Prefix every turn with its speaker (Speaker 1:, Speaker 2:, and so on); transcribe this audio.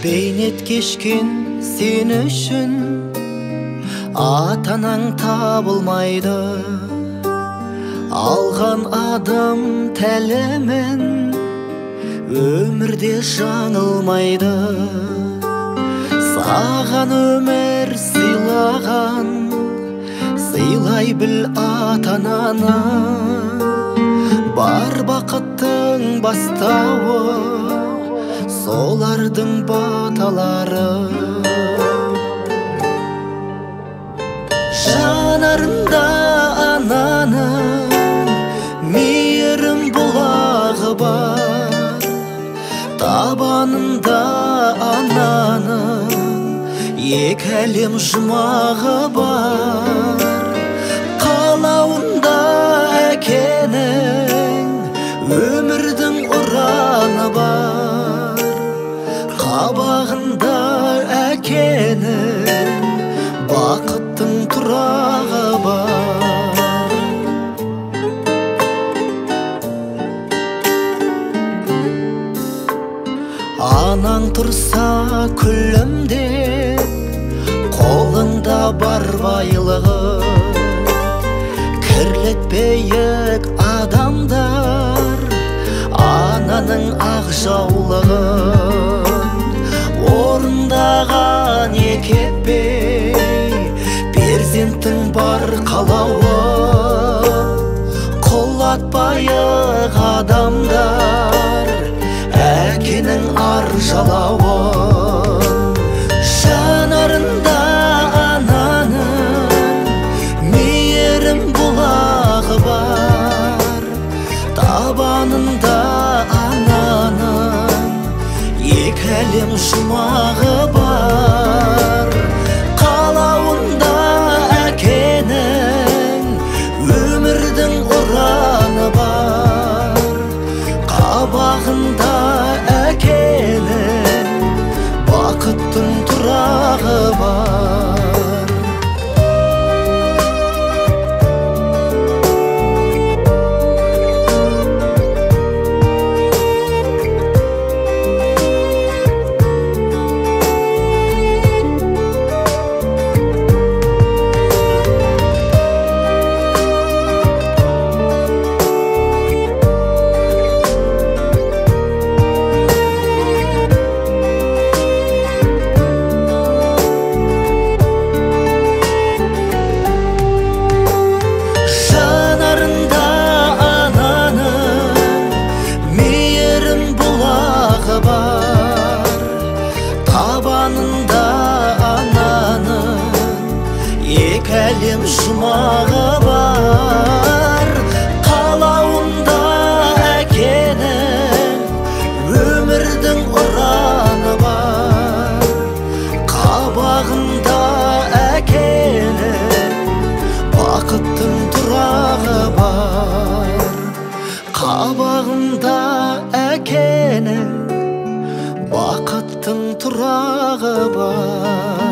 Speaker 1: Бейнет кешкен сен үшін ата-анаң табылмайды. Алған адам тәлімін өмірде жаңылмайды. Саған өмір сыйлаған, сыйлай біл ата-ананы. Бар бақыттың бастауы солардың баталары. Жанарында ананың мейірім бұлағы бар, табанында ананың екі әлем жұмағы бар. Қалауында әкенің өмірдің ұраны бар, қабағында әкенің бақыттың тұрағы бар. Анаң тұрса күлімдеп, қолыңда бар байлығы. Кірлетпейік адамдар ананың ақ жаулығын. Орындаған екеппей перзенттің бар қалауын. Құлатпайық адамдар әкенің ар жалауын. Жанарында ананың мейірім бұлағы бар, табанында ананың екі әлем жұмағы бар. Қалауында әкенің өмірдің ұраны бар, қабағында әкенің бақыттың тұрағы бар. Табанында ананың екі әлем жұмағы бар. Қалауында әкенің өмірдің ұраны бар, қабағында әкенің бақыттың тұрағы бар. Қабағында әкенің бақыттың тұрағы бар.